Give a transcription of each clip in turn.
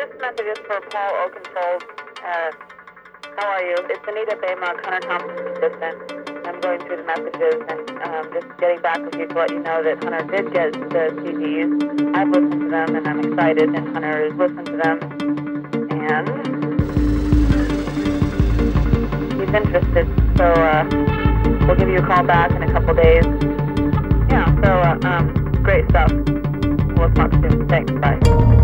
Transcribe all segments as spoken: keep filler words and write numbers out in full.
this message is for Paul Oakenfold. Uh, how are you? It's Anita Baymock, Hunter Thompson's assistant. I'm going through the messages and um, just getting back with you to let you know that Hunter did get the C Ds. I've listened to them and I'm excited, and Hunter has listened to them. And he's interested. So uh, we'll give you a call back in a couple days. Yeah, so uh, um, great stuff. We'll talk soon. Thanks. Bye.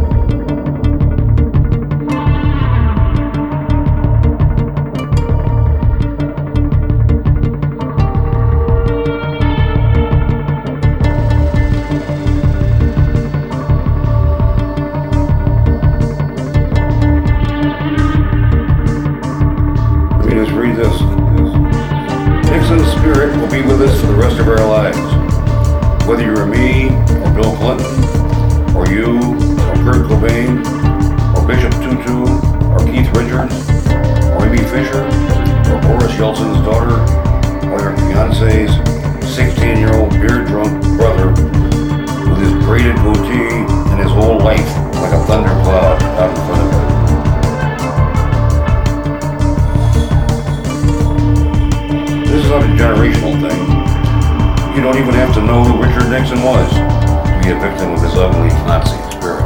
Nixon's spirit will be with us for the rest of our lives. Whether you're me, or Bill Clinton, or you, or Kurt Cobain, or Bishop Tutu, or Keith Richards, or Amy Fisher, or Boris Yeltsin's daughter, or your fiance's sixteen-year-old beer-drunk brother with his braided goatee and his whole life like a thundercloud out in front of him. This is not a generational thing. You don't even have to know who Richard Nixon was to be a victim of his ugly Nazi spirit.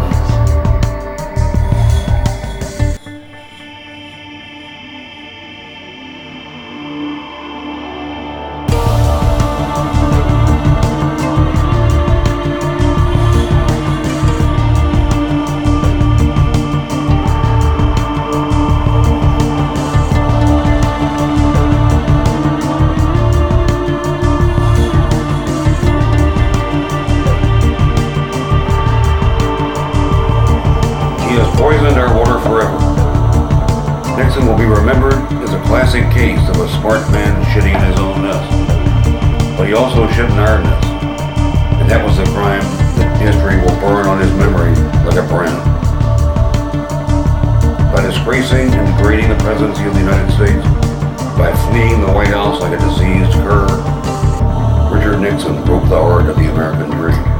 He has poisoned our water forever. Nixon will be remembered as a classic case of a smart man shitting in his own nest. But he also shit in our nest. And that was the crime that history will burn on his memory like a brand. By disgracing and degrading the presidency of the United States, by fleeing the White House like a diseased cur, Richard Nixon broke the heart of the American dream.